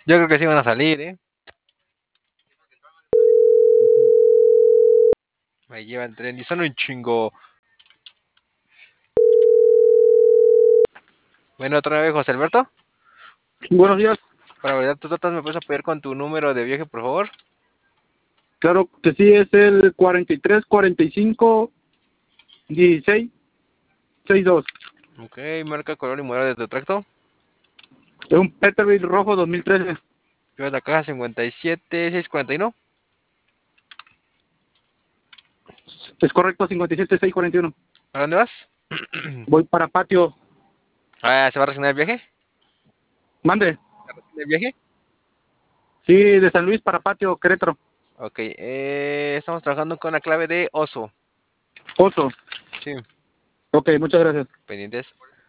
Yo creo que sí van a salir, ¿eh? Me llevan tren y son un chingo. Bueno, otra vez, José Alberto. Buenos días. Para validar tus datos, ¿me puedes apoyar con tu número de viaje, por favor? Claro que sí, es el 43 45 16 62. Ok, marca, color y modelo de tu tracto. Es un Peterbilt rojo 2013. Llevas la caja 57641. Es correcto, 57 641. ¿A dónde vas? Voy para patio. Ah, ¿se va a resignar el viaje? Mande. ¿Se resigna el viaje? Sí, de San Luis para patio, Querétaro. Ok, estamos trabajando con la clave de oso. Oso. Sí, Ok, muchas gracias. pendientes.